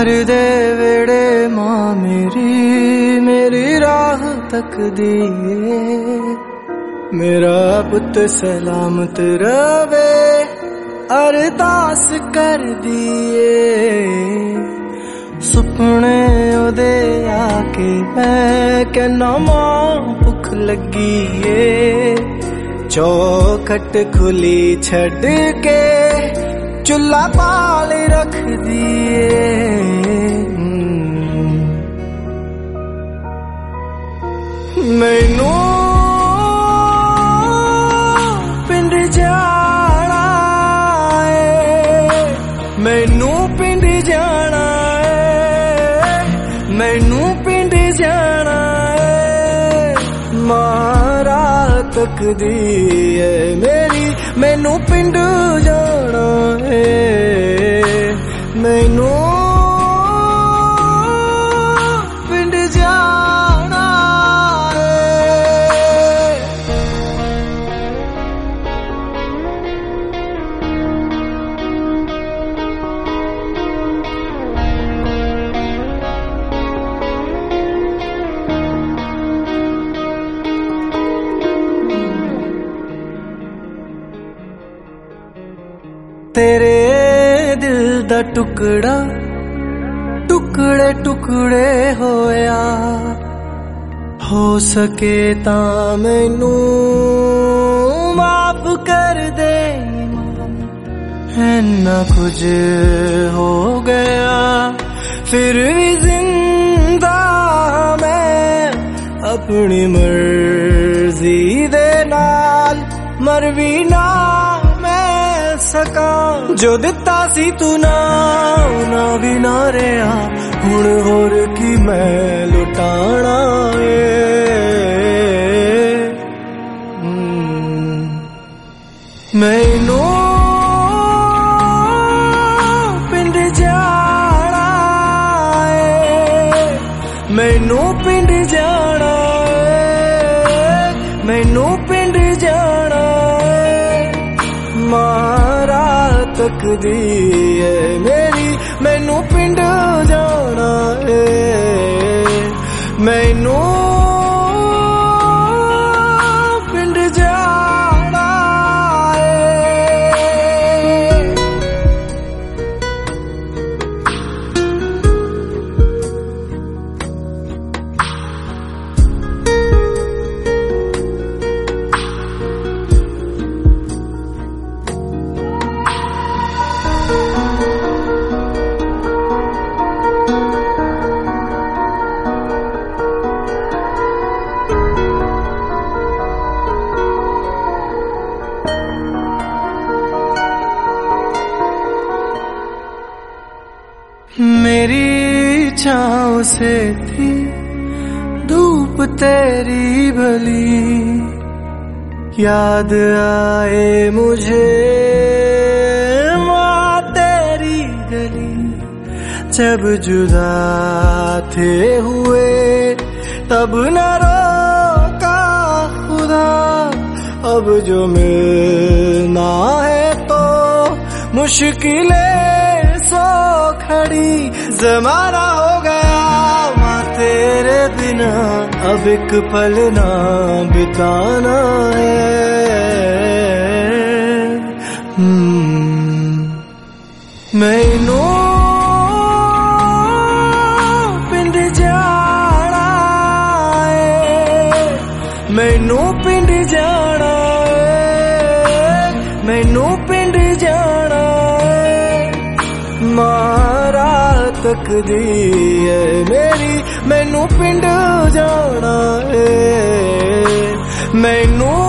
कर दे वेड़े मां मेरी राह तक दिए, मेरा पुत सलामत रवे अरदास कर दिए। सुपने ओदे आके मैं कहना मां भुख लगी है, चौखट खुली छड़ के चुल्हा पाल रख दिए। मैनू पिंड जाना है, मैनू पिंड जाना है, मैनू पिंड जाना है। मारा तक दी है मेरी, मैनू पिंड जाना है, मैनू पिंड जाना है। तेरे दिल दा टुकड़ा टुकड़े टुकड़े होया, हो सके तां मैनू माफ कर दे। इन्ना कुछ हो गया फिर भी जिंदा मैं, अपनी मर्जी दे नाल मर भी ना सका। जो दिता सी तू ना भी ना रहा, हुण होर की मैं लुटाना है। मैनू पिंड जाना है, मैनू पिंड जाना है, मैनू पिंड जाना है। मारा तक दी है मेरी, मैनू पिंड जाना है, मैनू पिंड जाना है। मेरी छाँव से थी धूप तेरी भली, याद आए मुझे माँ तेरी गली। जब जुदा थे हुए तब न रोका खुदा, अब जो मिलना है तो मुश्किलें सो खड़ी। ज़माना हो गया माँ तेरे बिना, अब एक पल ना बिताना है। मैनू पिंड जाना है, मैनू पिंड जाना है, मैनू पिंड जाना है। मारा तक दी है मेरी, मैनू पिंड जाना है, मैनू